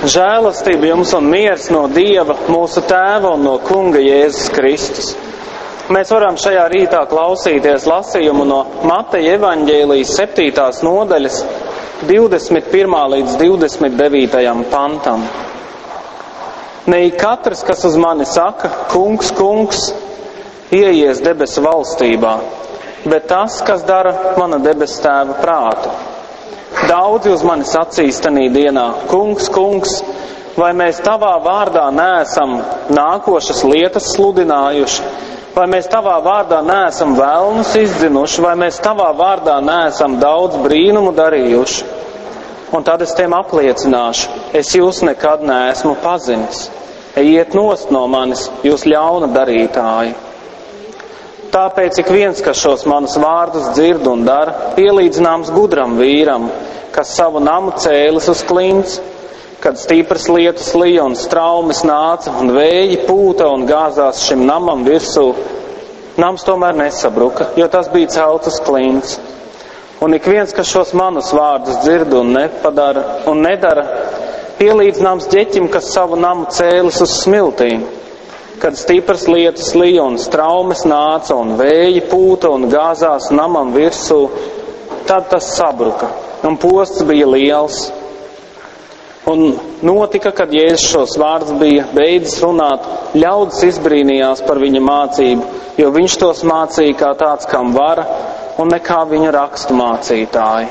Žēlastība jums un miers no Dieva, mūsu Tēva un no Kunga Jēzus Kristus. Mēs varam šajā rītā klausīties lasījumu no Mateja evaņģēlijas 7. nodaļas 21. līdz 29. pantam. Ne ik katrs, kas uz mani saka, kungs, kungs, ieies debesu valstībā, bet tas, kas dara mana debesu Tēva prātu. Daudzi uz mani sacīs tanī dienā, kungs, kungs, vai mēs tavā vārdā neesam nākošas lietas sludinājuši, vai mēs tavā vārdā neesam velnus izdzinuši, vai mēs tavā vārdā neesam daudz brīnumu darījuši. Un tad es tiem apliecināšu, es jūs nekad neesmu pazinis. Ejiet nost no manis, jūs ļauna darītāji. Tāpēc ik viens, kas šos manus vārdus dzird un dara, pielīdzināms gudram vīram, kas savu namu cēlis uz klints, kad stipras lietus lija un straumes nāca un vēji pūta un gāzās šim namam virsū. Nams tomēr nesabruka, jo tas bija celts uz klints. Un ik viens, kas šos manus vārdus dzird un nepadara un nedara, pielīdzināms ģeķim, kas savu namu cēlis uz smiltīm. Kad stipras lietus lija un straumes nāca un vēji pūta un gāzās namam virsū, tad tas sabruka, un posts bija liels. Un notika, kad Jēzus šos vārdus bija beidzis runāt, ļaudis izbrīnījās par viņa mācību, jo viņš tos mācīja kā tāds, kam vara, un ne kā viņa rakstu mācītāji.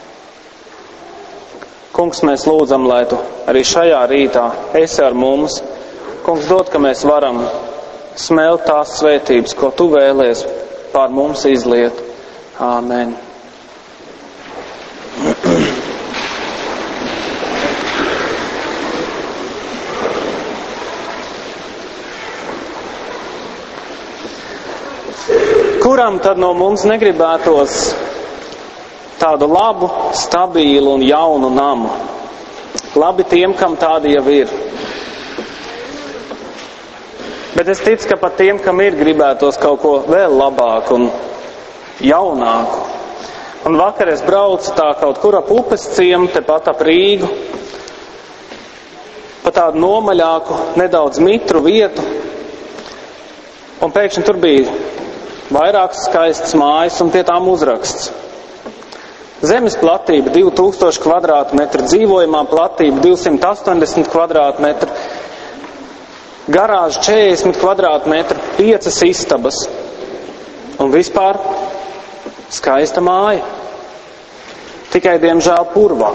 Kungs, mēs lūdzam, lai tu arī šajā rītā esi ar mums. Kungs, dod, ka mēs varam smelt tās svētības, ko tu vēlies pār mums izliet. Āmen. Kuram tad no mums negribētos tādu labu, stabilu un jaunu namu? Labi tiem, kam tādi jau ir. Bet es ticu, ka pat tiem, kam ir, gribētos kaut ko vēl labāku un jaunāku. Un vakar es braucu tā kaut kur ap upes ciemu, tepat ap Rīgu, pa tādu nomaļāku, nedaudz mitru vietu. Un pēkšņi tur bija vairākas skaistas mājas un pie tām uzraksts. Zemes platība 2000 kvadrātmetru, dzīvojamā platība 280 kvadrātmetru, garāža 40 kvadrātmetru, 5 istabas un vispār skaista māja. Tikai, diemžēl, purvā.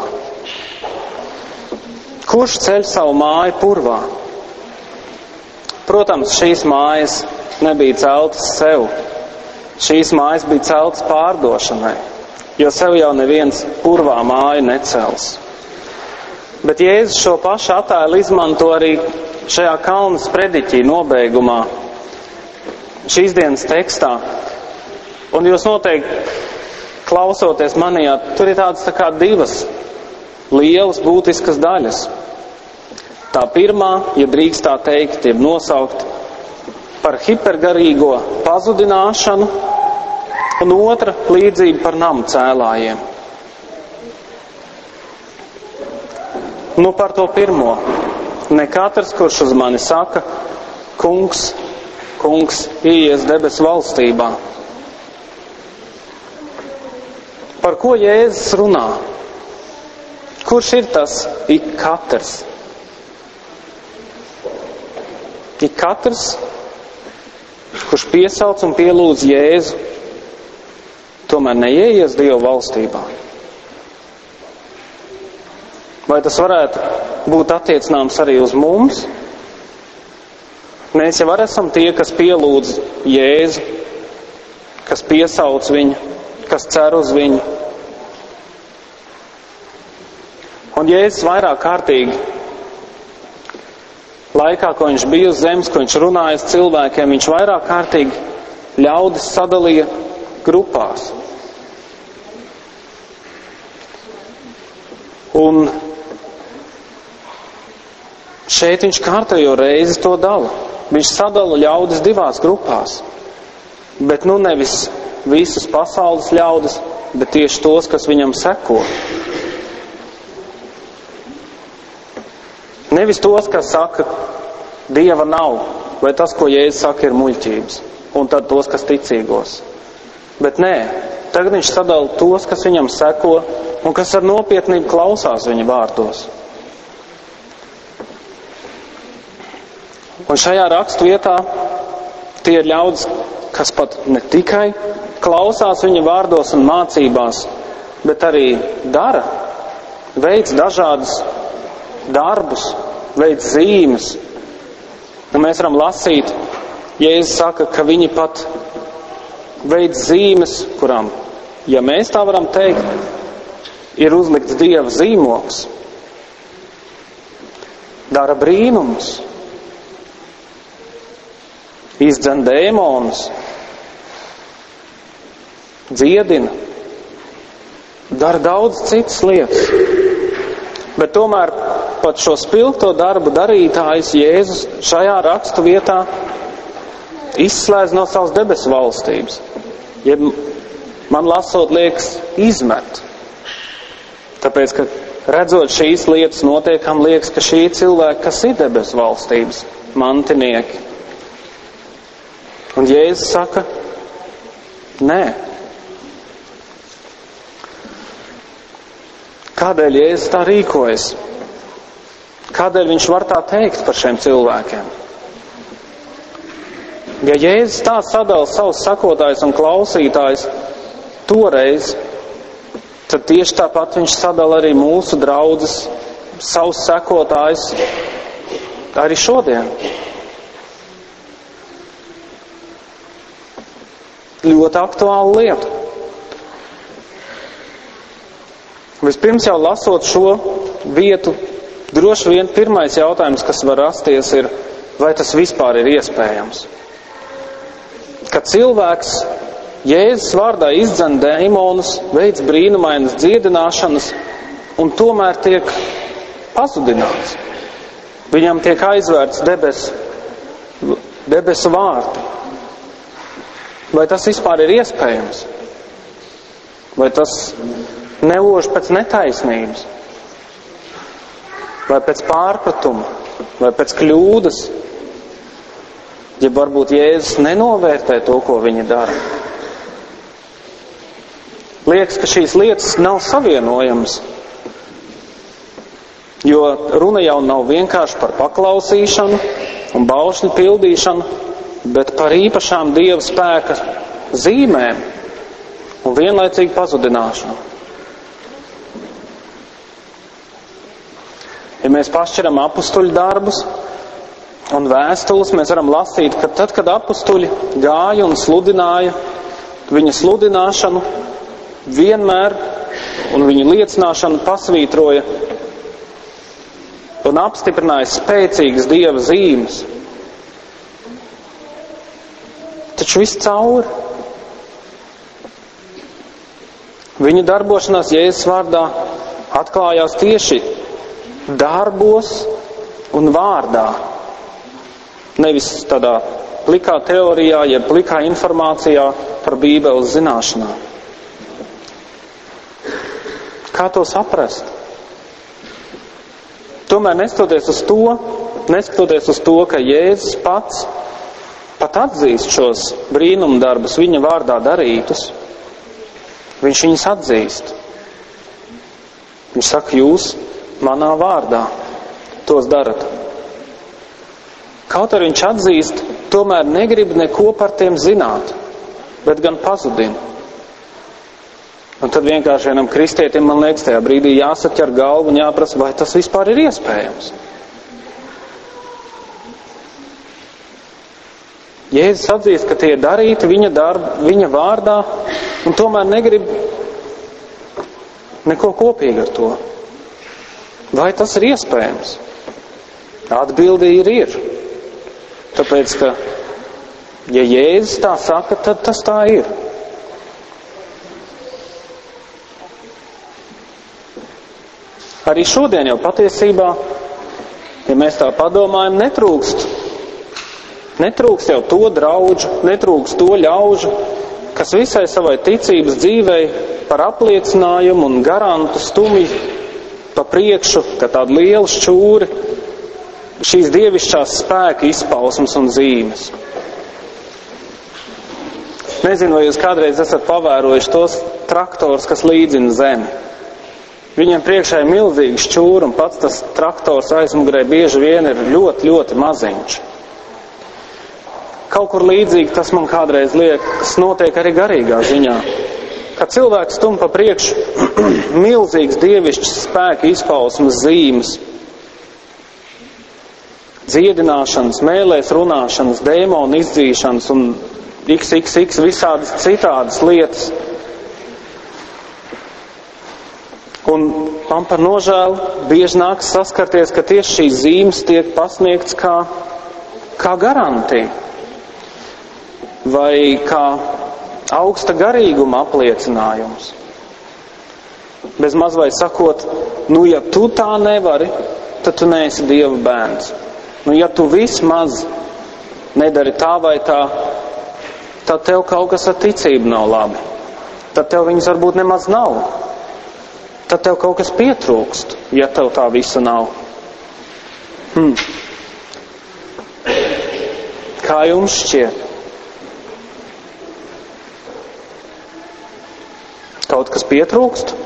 Kurš ceļ savu māju purvā? Protams, šīs mājas nebija celtas sev. Šīs mājas bija celtas pārdošanai, jo sev jau neviens purvā māju necels. Bet Jēzus šo pašu attēlu izmanto arī šajā Kalnas prediķī nobeigumā, šīs dienas tekstā. Un jūs noteikti klausoties manijā, tur ir tādas tā kā divas lielas būtiskas daļas. Tā pirmā, ja drīkst tā teikt, ir nosaukt par hipergarīgo pazudināšanu, un otra līdzība par namu cēlājiem. Nu par to pirmo. Ne katrs, kurš uz mani saka, kungs, kungs, ieies debesu valstībā. Par ko Jēzus runā? Kurš ir tas ik katrs? Ik katrs, kurš piesauc un pielūdz Jēzu, tomēr neieies Dieva valstībā. Vai tas varētu būt attiecināms arī uz mums? Mēs jau esam tie, kas pielūdz Jēzu, kas piesauc viņu, kas cer uz viņu. Un Jēzus vairāk kārtīgi laikā, ko viņš bija uz zemes, ko viņš runāja uz cilvēkiem, viņš vairāk kārtīgi ļaudis sadalīja grupās. Un šeit viņš kārtējo reizi to dala. Viņš sadala ļaudis divās grupās. Bet nu nevis visus pasaules ļaudis, bet tieši tos, kas viņam seko. Nevis tos, kas saka, Dieva nav, vai tas, ko Jēzus saka, ir muļķības, un tad tos, kas ticīgos. Bet nē, tagad viņš sadala tos, kas viņam seko, un kas ar nopietnību klausās viņa vārdos. Un šajā rakstu vietā tie ir ļaudis, kas pat ne tikai klausās viņa vārdos un mācībās, bet arī dara, veic dažādas darbus, veic zīmes. Un mēs varam lasīt, Jēzus saka, ka viņi pat veic zīmes, kurām, ja mēs tā varam teikt, ir uzlikts Dieva zīmogs. Dara brīnumus, izdzen dēmonus, dziedina, dara daudz citas lietas. Bet tomēr pat šo spilgto darbu darītājs Jēzus šajā rakstu vietā izslēdz no savas debesu valstības. Ja man lasot liekas izmet. Tāpēc, ka redzot šīs lietas notiekam, liekas, ka šī cilvēki, kas ir debesu valstības mantinieki. Un Jēzus saka, nē. Kādēļ Jēzus tā rīkojas? Kādēļ viņš var tā teikt par šiem cilvēkiem? Ja Jēzus tā sadala savus sakotājus un klausītājus toreiz, tad tieši tāpat viņš sadala arī mūsu draudzes, savus sekotājus arī šodien. Ļoti aktuāla lieta. Vispirms jau lasot šo vietu, droši vien pirmais jautājums, kas var rasties, ir, vai tas vispār ir iespējams. Kad cilvēks Jēzus vārdā izdzen dēmonus, veic brīnumainas dziedināšanas un tomēr tiek pazudināts. Viņam tiek aizvērts debesu vārti. Vai tas vispār ir iespējams? Vai tas nelož pēc netaisnības? Vai pēc pārpratuma? Vai pēc kļūdas? Ja varbūt Jēzus nenovērtē to, ko viņi dara. Liekas, ka šīs lietas nav savienojamas, jo runa jau nav vienkārši par paklausīšanu un baušļu pildīšanu, bet par īpašām Dieva spēka zīmēm un vienlaicīgi pazudināšanu. Ja mēs pašķiram apustuļu darbus un vēstules, mēs varam lasīt, ka tad, kad apustuļi gāja un sludināja, viņa sludināšanu vienmēr un viņa liecināšanu pasvītroja un apstiprināja spēcīgas Dieva zīmes. Taču viss cauri. Viņa darbošanās Jēzus vārdā atklājās tieši darbos un vārdā. Nevis tādā plikā teorijā, jeb plikā informācijā par Bībeles zināšanām. Kā to saprast? Tomēr neskatoties uz to, ka Jēzus pats pat atzīst šos brīnumu darbus viņa vārdā darītus, viņš viņus atzīst. Viņš saka, jūs manā vārdā tos darat. Kaut arī viņš atzīst, tomēr negrib neko par tiem zināt, bet gan pazudina. Un tad vienkārši vienam kristietim, man liekas, tajā brīdī jāsaķer galvu un jāprasa, vai tas vispār ir iespējams. Jēzus atzīst, ka tie ir darīti viņa vārdā, un tomēr negrib neko kopīgi ar to. Vai tas ir iespējams? Atbilde ir. Tāpēc, ka, ja Jēzus tā saka, tad tas tā ir. Arī šodien jau patiesībā, ja mēs tā padomājam, netrūkst jau to draudžu, netrūkst to ļaužu, kas visai savai ticības dzīvei par apliecinājumu un garantu stumj pa priekšu, ka tādu lielu šķūri šīs dievišķās spēka izpausmes un zīmes. Nezinu, vai jūs kādreiz esat pavērojuši tos traktors, kas līdzina zemi. Viņiem priekšā ir milzīgi šķūri, un pats tas traktors aizmugurē bieži vien ir ļoti, ļoti maziņš. Kaut kur līdzīgi tas man kādreiz liekas, notiek arī garīgā ziņā. Kad cilvēks stum pa priekšu milzīgs dievišķs spēka izpausmes zīmes, dziedināšanas, mēlēs runāšanas, dēmonu izdzīšanas un XXX visādas citādas lietas. Un man par nožēlu bieži nāks saskarties, ka tieši šīs zīmes tiek pasniegts kā garantija vai kā augsta garīguma apliecinājums. Bez maz vai sakot, ja tu tā nevari, tad tu neesi Dieva bērns. Ja tu vismaz nedari tā vai tā, tad tev kaut kas ar ticību nav labi. Tad tev viņas varbūt nemaz nav. Tad tev kaut kas pietrūkst, ja tev tā visa nav. Kā jums šķiet? Kaut kas pietrūkst?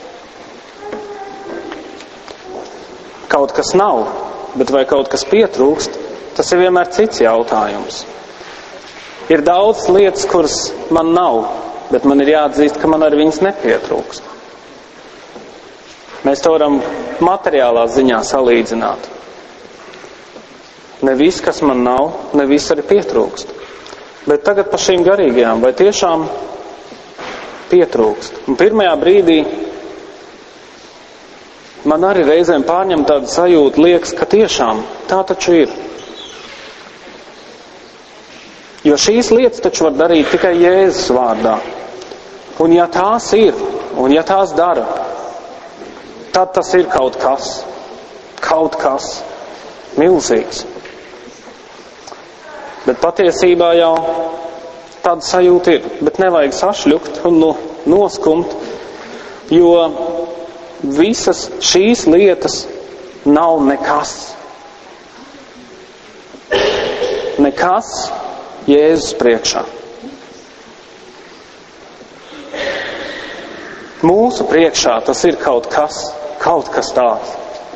Kaut kas nav, bet vai kaut kas pietrūkst, tas ir vienmēr cits jautājums. Ir daudz lietas, kuras man nav, bet man ir jāatzīst, ka man arī viņas nepietrūkst. Mēs to varam materiālā ziņā salīdzināt. Ne viss, kas man nav, ne viss arī pietrūkst. Bet tagad par šīm garīgajām, vai tiešām pietrūkst? Un pirmajā brīdī man arī reizēm pārņem tāda sajūta, liekas, ka tiešām tā taču ir. Jo šīs lietas taču var darīt tikai Jēzus vārdā. Un ja tās ir, un ja tās dara, tad tas ir kaut kas milzīgs. Bet patiesībā jau tāda sajūta ir, bet nevajag sašļukt un noskumt, jo visas šīs lietas nav nekas. Nekas Jēzus priekšā. Mūsu priekšā tas ir kaut kas tāds.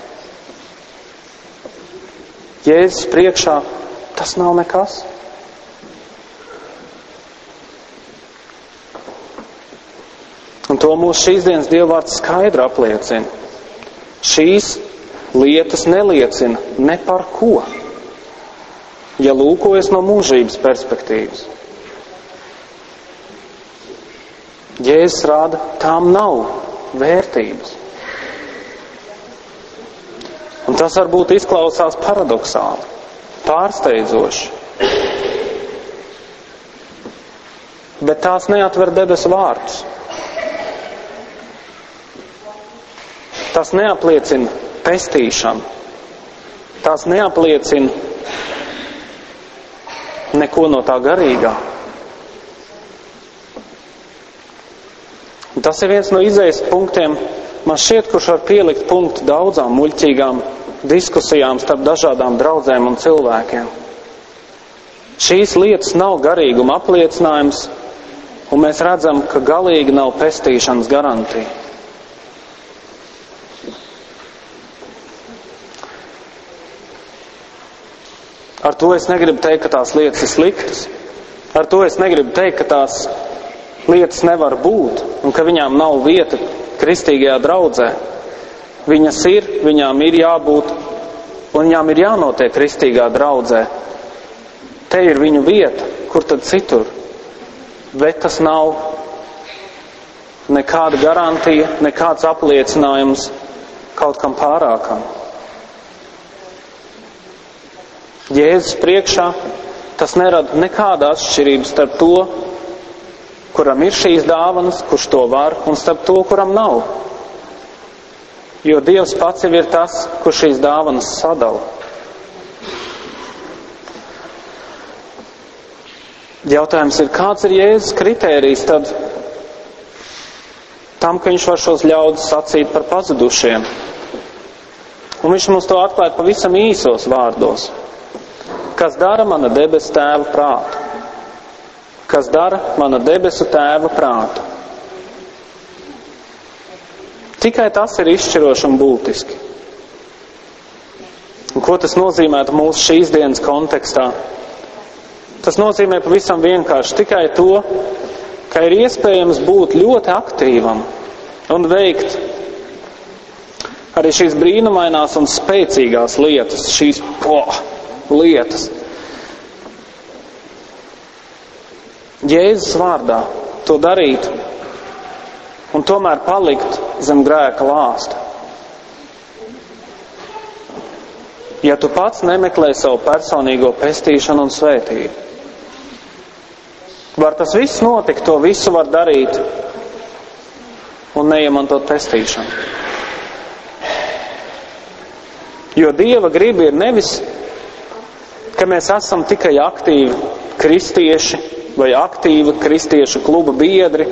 Jēzus priekšā tas nav nekas. Un to mūsu šīs dienas Dievvvārds skaidri apliecina. Šīs lietas neliecina ne par ko, ja lūkojas no mūžības perspektīvas. Jēzus rāda, tām nav vērtības. Un tas varbūt izklausās paradoksāli, pārsteidzoši. Bet tās neatver debesu vārtus. Tas neapliecina pestīšanu. Tas neapliecina neko no tā garīgā. Un tas ir viens no izējas punktiem, man šķiet, kurš var pielikt punktu daudzām muļķīgām diskusijām starp dažādām draudzēm un cilvēkiem. Šīs lietas nav garīguma apliecinājums, un mēs redzam, ka galīgi nav pestīšanas garantija. Ar to es negribu teikt, ka tās lietas ir sliktas. Ar to es negribu teikt, ka tās lietas nevar būt un ka viņām nav vieta kristīgajā draudzē. Viņas ir, viņām ir jābūt un viņām ir jānotiek kristīgā draudzē. Te ir viņu vieta, kur tad citur. Bet tas nav nekāda garantija, nekāds apliecinājums kaut kam pārākam. Jēzus priekšā tas nerada nekāda atšķirības starp to, kuram ir šīs dāvanas, kurš to var, un starp to, kuram nav. Jo Dievs pats jau ir tas, kurš šīs dāvanas sadala. Jautājums ir, kāds ir Jēzus kritērijs tad tam, ka viņš var šos ļaudis sacīt par pazudušiem? Un viņš mums to atklāja pavisam īsos vārdos. Kas dara mana debesu tēva prātu? Kas dara mana debesu tēva prātu? Tikai tas ir izšķiroši un būtiski. Un ko tas nozīmētu mūsu šīs dienas kontekstā? Tas nozīmē pavisam vienkārši tikai to, ka ir iespējams būt ļoti aktīvam un veikt arī šīs brīnumainās un spēcīgās lietas, šīs lietas. Jēzus vārdā to darīt un tomēr palikt zem grēka lāsta. Ja tu pats nemeklē savu personīgo pestīšanu un svētību. Var tas viss notikt, to visu var darīt un neiemantot pestīšanu. Jo Dieva griba ir nevis, ka mēs esam tikai aktīvi kristieši vai aktīvi kristiešu kluba biedri,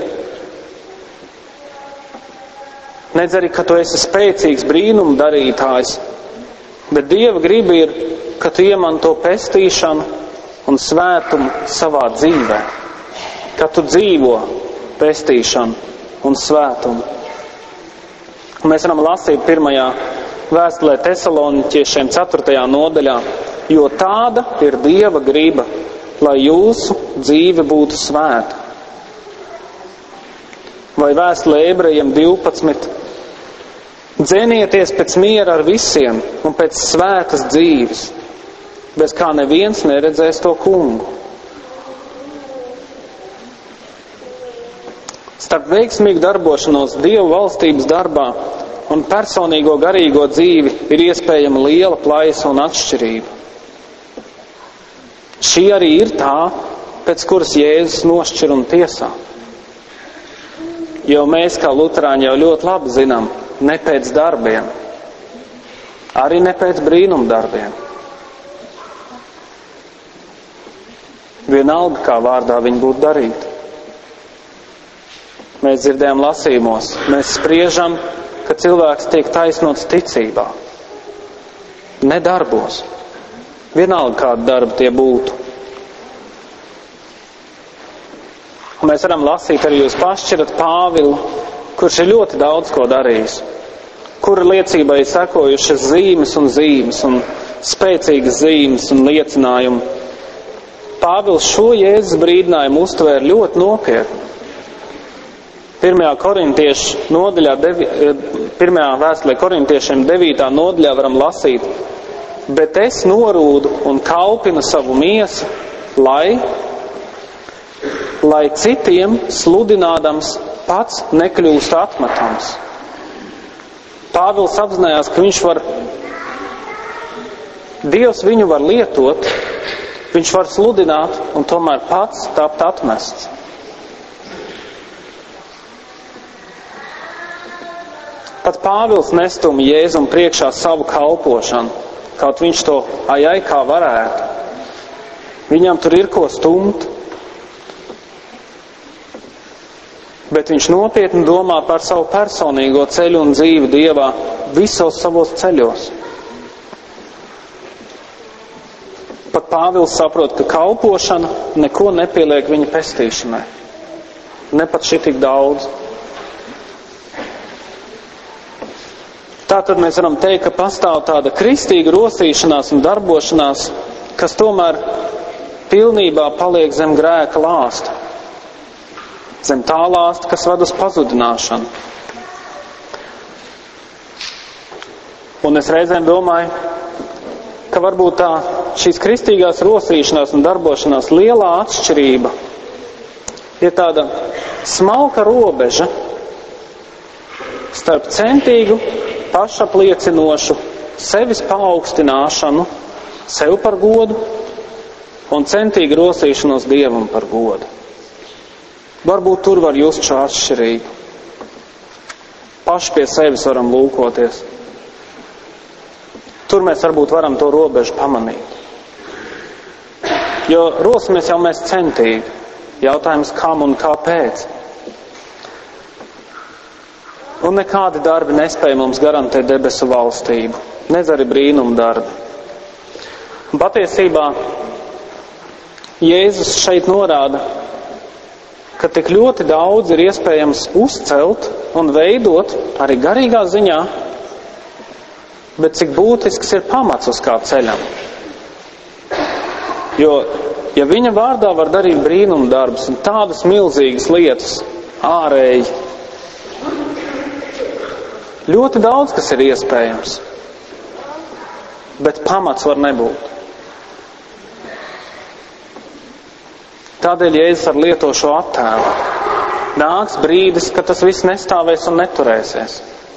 nedz arī, ka tu esi spēcīgs brīnumu darītājs, bet Dieva griba ir, ka tu iemanto pestīšanu un svētumu savā dzīvē, ka tu dzīvo pestīšanu un svētumu. Mēs varam lasīt 1. vēstulē Tesaloniķiešiem 4. nodaļā, jo tāda ir Dieva griba, lai jūsu dzīve būtu svēta. Vai vēstulē Ebrejiem 12. Dzenieties pēc miera ar visiem un pēc svētas dzīves, bez kā neviens neredzēs to kungu. Starp veiksmīgu darbošanos Dieva valstības darbā un personīgo garīgo dzīvi ir iespējama liela plaisa un atšķirība. Šī arī ir tā, pēc kuras Jēzus nošķir un tiesā. Jo mēs, kā luterāņi, jau ļoti labi zinām, ne pēc darbiem, arī ne pēc brīnumdarbiem. Vienalga, kā vārdā viņi būtu darīti. Mēs dzirdējam lasījumos, mēs spriežam, ka cilvēks tiek taisnots ticībā, ne darbos. Vienalga, kāda darba tie būtu. Mēs varam lasīt arī, jūs pašķirat Pāvilu, kurš ir ļoti daudz ko darījis, kura liecībai sekojušas zīmes un spēcīgas zīmes un liecinājumi. Pāvils šo Jēzus brīdinājumu uztvēra ļoti nopietni. 1. vēstulē Korintiešiem 9. nodaļā varam lasīt, bet es norūdu un kalpinu savu miesu, lai citiem sludinādams pats nekļūst atmetams. Pāvils apzinājās, ka Dievs viņu var lietot, viņš var sludināt un tomēr pats tapt atmests. Pat Pāvils nestum Jēzum priekšā savu kalpošanu, kaut viņš to kā varētu. Viņam tur ir ko stumt, bet viņš nopietni domā par savu personīgo ceļu un dzīvi Dievā visos savos ceļos. Pat Pāvils saprot, ka kalpošana neko nepieliek viņa pestīšanai. Ne pat šitik daudz. Tātad mēs varam teikt, ka pastāv tāda kristīga rosīšanās un darbošanās, kas tomēr pilnībā paliek zem grēka lāsta. Zem tā lāsta, kas ved uz pazudināšanu. Un es reizēm domāju, ka varbūt šīs kristīgās rosīšanās un darbošanās lielā atšķirība ir tāda smalka robeža starp centīgu, pašapliecinošu sevis paaugstināšanu, sev par godu un centīgu rosīšanos Dievam par godu. Varbūt tur var just šo atšķirību. Paši pie sevis varam lūkoties. Tur mēs varbūt varam to robežu pamanīt. Jo rosimies jau mēs centīgi. Jautājums, kam un kāpēc. Un nekādi darbi nespēja mums garantēt debesu valstību. Nez arī brīnumu darbi. Un patiesībā Jēzus šeit norāda, ka tik ļoti daudz ir iespējams uzcelt un veidot arī garīgā ziņā, bet cik būtisks ir pamats uz kā ceļam. Jo, ja viņa vārdā var darīt brīnumu darbus un tādas milzīgas lietas ārēji, ļoti daudz, kas ir iespējams, bet pamats var nebūt. Tādēļ Jēzus ar lieto šo attēlu. Nāks brīdis, kad tas viss nestāvēs un neturēsies.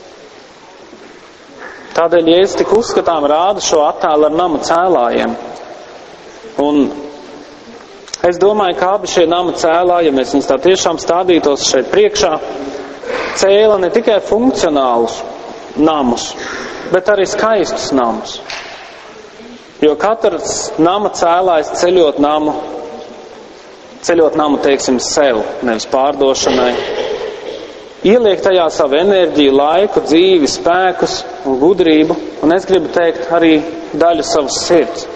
Tādēļ Jēzus tik uzskatām rāda šo attēlu ar nama cēlājiem. Un es domāju, ka abi šie nama cēlāji, ja mēs viņus tā tiešām stādītos šeit priekšā, cēla ne tikai funkcionālus namus, bet arī skaistus namus. Jo katrs nama cēlājs ceļot namu, teiksim, sev, nevis pārdošanai, ieliek tajā savu enerģiju, laiku, dzīvi, spēkus un gudrību, un es gribu teikt arī daļu savas sirds.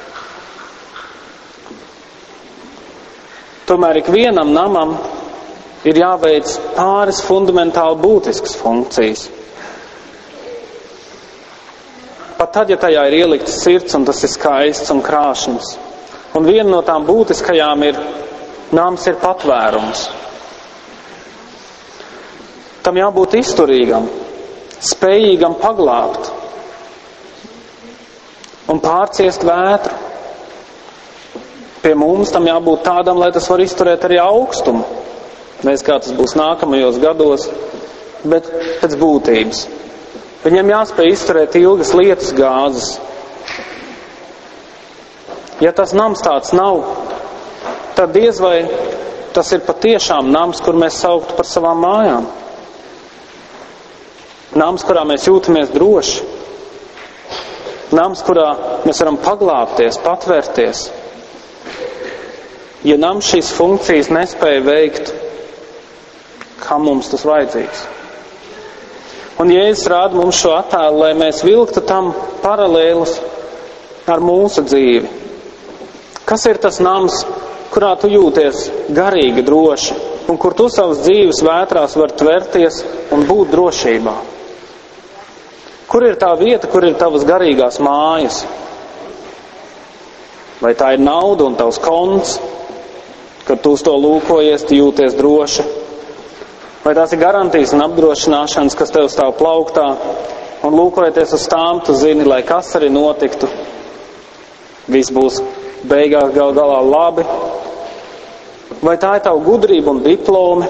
Tomēr ikvienam namam ir jāveic pāris fundamentāli būtiskas funkcijas. Pat tad, ja tajā ir ielikts sirds un tas ir skaists un krāšņs. Un viena no tām būtiskajām ir, nams ir patvērums. Tam jābūt izturīgam, spējīgam paglābt un pārciest vētru. Pie mums tam jābūt tādam, lai tas var izturēt arī augstumu. Mēs kā tas būs nākamajos gados, bet pēc būtības. Viņam jāspēj izturēt ilgas lietus gāzes. Ja tas nams tāds nav, tad diez vai tas ir patiešām nams, kur mēs sauktu par savām mājām. Nams, kurā mēs jūtamies droši. Nams, kurā mēs varam paglābties, patvērties. Ja nams šīs funkcijas nespēja veikt, kā mums tas vajadzīgs? Un Jēzus rāda mums šo attēlu, lai mēs vilktu tam paralēlus ar mūsu dzīvi. Kas ir tas nams, kurā tu jūties garīgi droši, un kur tu savas dzīves vētrās var tverties un būt drošībā? Kur ir tā vieta, kur ir tavas garīgās mājas? Vai tā ir nauda un tavs konts, kad tu uz to lūkojies, tu jūties droši? Vai tās ir garantijas un apdrošināšanas, kas tev stāv plauktā, un lūkojoties uz tām, tu zini, lai kas arī notiktu, viss būs beigās gal galā labi? Vai tā ir tava gudrība un diplomi,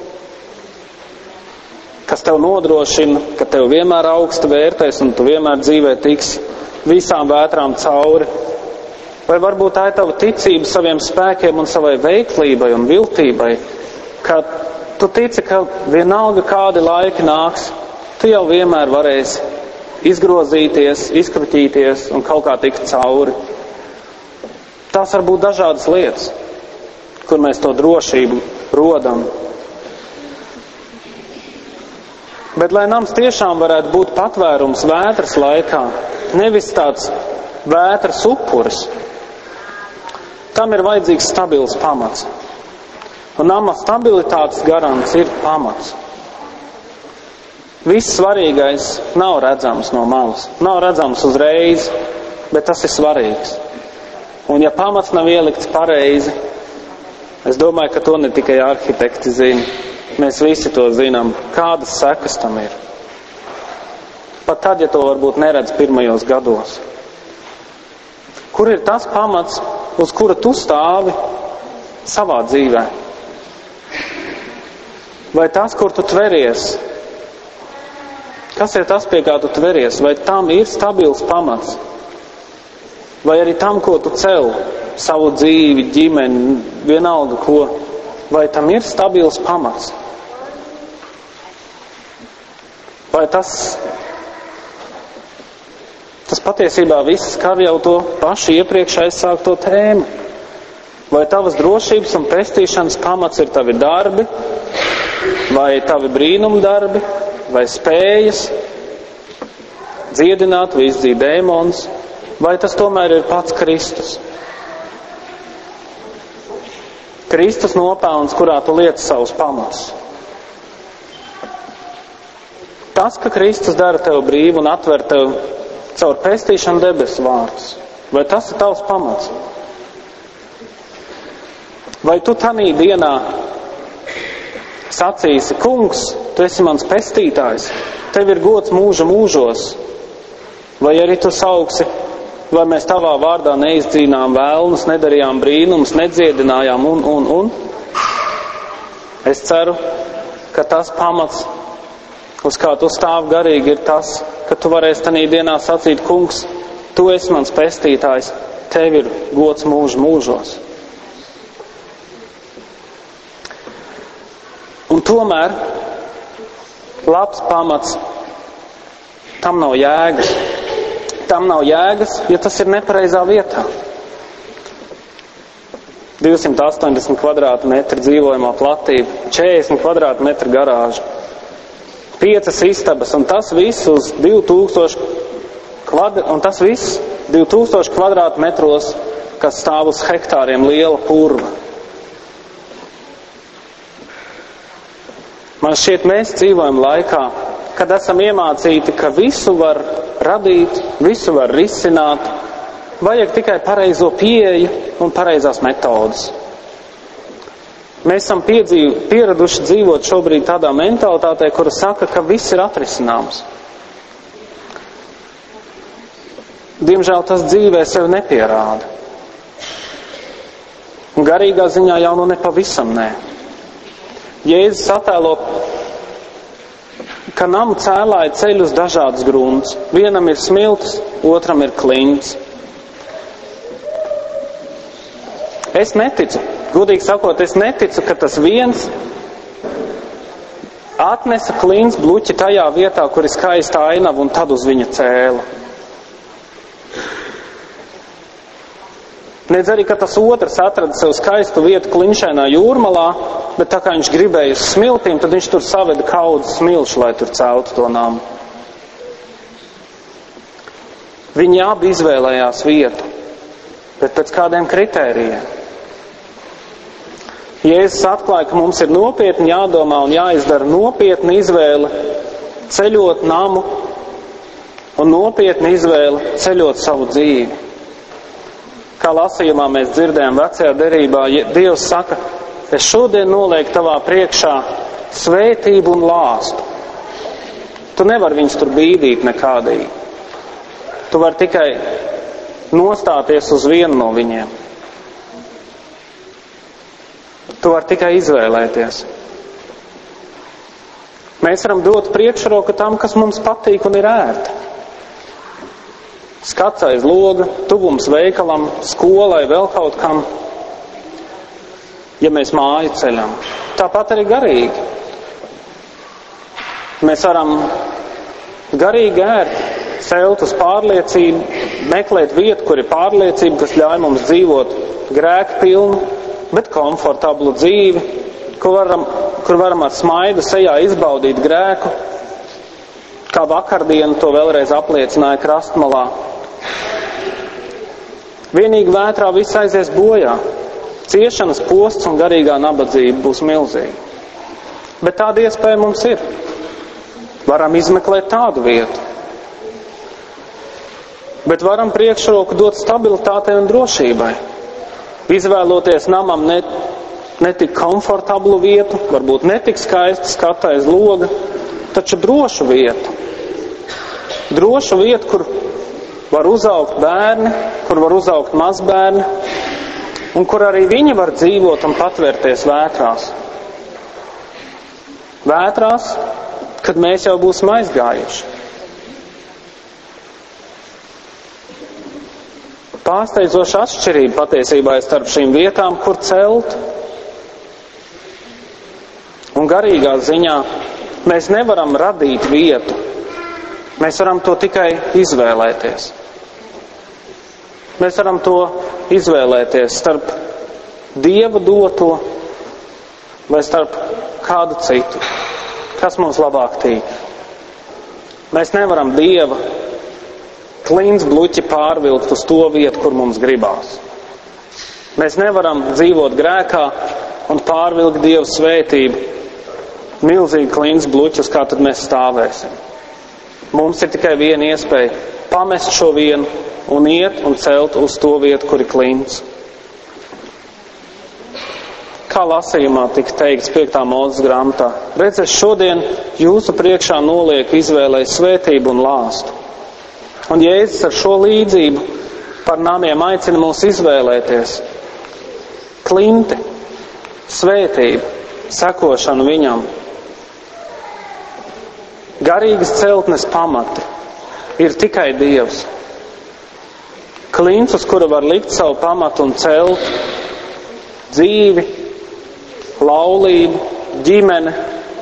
kas tev nodrošina, ka tev vienmēr augstu vērtēs un tu vienmēr dzīvē tiksi visām vētrām cauri? Vai varbūt tā ir tava ticība saviem spēkiem un savai veiklībai un viltībai, ka tu tici, ka vienalga kādi laiki nāks, tu jau vienmēr varēsi izgrozīties, izkrutīties un kaut kā tikt cauri? Tās var būt dažādas lietas, kur mēs to drošību rodam. Bet, lai nams tiešām varētu būt patvērums vētras laikā, nevis tāds vētras upuris, tam ir vajadzīgs stabils pamats. Un nama stabilitātes garants ir pamats. Viss svarīgais nav redzams no malas, nav redzams uzreiz, bet tas ir svarīgs. Un ja pamats nav ielikts pareizi, es domāju, ka to ne tikai arhitekti zina. Mēs visi to zinām, kādas sekas tam ir. Pat tad, ja to varbūt neredz pirmajos gados. Kur ir tas pamats, uz kura tu stāvi savā dzīvē? Vai tas, kur tu tveries? Kas ir tas, pie kā tu tveries? Vai tam ir stabils pamats? Vai arī tam, ko tu cel, savu dzīvi, ģimeni, vienalga ko, vai tam ir stabils pamats? Vai tas patiesībā viss skar jau to pašu iepriekš aizsākto tēmu? Vai tavas drošības un pestīšanas pamats ir tavi darbi, vai tavi brīnuma darbi, vai spējas dziedināt vai izdzīt dēmonus, vai tas tomēr ir pats Kristus? Kristus nopelns, kurā tu liec savus pamatus. Tas, ka Kristus dara tev brīvu un atver tev caur pestīšanu debesu vārdus, vai tas ir tavs pamats? Vai tu tanī dienā sacīsi, kungs, tu esi mans pestītājs, tev ir gods mūža mūžos, vai arī tu sauksi, vai mēs tavā vārdā neizdzīnām vēlnus, nedarījām brīnumus, nedziedinājām un. Es ceru, ka tas pamats, uz kā tu stāv garīgi, ir tas, ka tu varēsi tanī dienā sacīt, kungs, tu esi mans pestītājs, tev ir gods mūža mūžos. Un tomēr labs pamats, tam nav jēgas. Tam nav jēgas, ja tas ir nepareizā vietā. 280 kvadrātmetri dzīvojamā platība, 40 kvadrātmetri garāža, 5 istabas, un tas viss uz 2000 kvadrātmetros, kas stāv uz hektāriem liela purva. Man šķiet, mēs dzīvojam laikā, kad esam iemācīti, ka visu var radīt, visu var risināt, vajag tikai pareizo pieeju un pareizās metodas. Mēs esam pieraduši dzīvot šobrīd tādā mentalitātē, kura saka, ka viss ir atrisināms. Diemžēl tas dzīvē sevi nepierāda. Un garīgā ziņā jau nu nepavisam nē. Jēzus attēlo, ka namu cēlāji ceļ uz dažādas grunts. Vienam ir smiltis, otram ir kliņķis. Es neticu, godīgi sakot, es neticu, ka tas viens atnesa kliņķis bluķi tajā vietā, kur ir skaista ainava, un tad uz viņa cēla. Nedz arī, ka tas otrs atrada sev skaistu vietu kliņšainā jūrmalā, bet tā kā viņš gribēja uz smiltīm, tad viņš tur saveda kaudzes smilšu, lai tur celtu to namu. Viņi abi izvēlējās vietu, bet pēc kādiem kritērijiem. Jēzus atklāja, ka mums ir nopietni jādomā un jāizdara nopietna izvēle ceļot namu un nopietna izvēle ceļot savu dzīvi. Kā lasījumā mēs dzirdējām vecajā derībā, Dievs saka, es šodien nolieku tavā priekšā svētību un lāstu. Tu nevari viņus tur bīdīt nekādīgi. Tu vari tikai nostāties uz vienu no viņiem. Tu vari tikai izvēlēties. Mēs varam dot priekšroku tam, kas mums patīk un ir ērti. Skats aiz loga, tuvums veikalam, skolai, vēl kaut kam, ja mēs māju ceļam. Tāpat arī garīgi. Mēs varam garīgi ērti celt uz pārliecību, meklēt vietu, kur ir pārliecība, kas ļauj mums dzīvot grēku pilnu, bet komfortablu dzīvi, kur varam ar smaidu sejā izbaudīt grēku, kā vakardienu to vēlreiz apliecināja Krastmalā. Vienīgi vētrā viss aizies bojā. Ciešanas, posts un garīgā nabadzība būs milzīga. Bet tāda iespēja mums ir. Varam izmeklēt tādu vietu. Bet varam priekšroku dot stabilitātei un drošībai. Izvēloties namam ne tik komfortablu vietu, varbūt ne tik skaistu skatu aiz loga, taču drošu vietu. Drošu vietu, kur var uzaugt bērni, kur var uzaugt mazbērni, un kur arī viņi var dzīvot un patvērties vētrās. Vētrās, kad mēs jau būsim aizgājuši. Pārsteidzoša atšķirība patiesībā ir starp šīm vietām, kur celt. Un garīgā ziņā mēs nevaram radīt vietu. Mēs varam to tikai izvēlēties. Mēs varam to izvēlēties starp Dieva doto vai starp kādu citu, kas mums labāk tīk. Mēs nevaram Dieva klints bluķi pārvilkt uz to vietu, kur mums gribās. Mēs nevaram dzīvot grēkā un pārvilkt Dievu svētību milzīgi klints bluķus, kā tad mēs stāvēsim. Mums ir tikai viena iespēja pamest šo vienu un iet un celt uz to vietu, kur ir klints. Kā lasījumā tika teikts 5. Mūzes grāmatā: redz, es šodien jūsu priekšā nolieku izvēlēt svētību un lāstu. Un Jēzus ar šo līdzību par namiem aicina mūs izvēlēties klinti, svētību, sekošanu viņam. Garīgas celtnes pamati ir tikai Dievs. Klints, uz kura var likt savu pamatu un celt dzīvi, laulību, ģimene,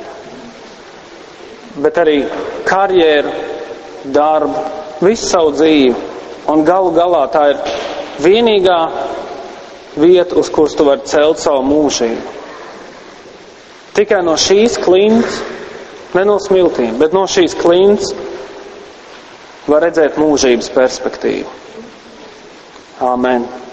bet arī karjeru, darbu, visu savu dzīvi. Un galu galā tā ir vienīgā vieta, uz kuras tu vari celt savu mūžību. Tikai no šīs klints, ne no smiltīm, bet no šīs klints var redzēt mūžības perspektīvu. Āmen.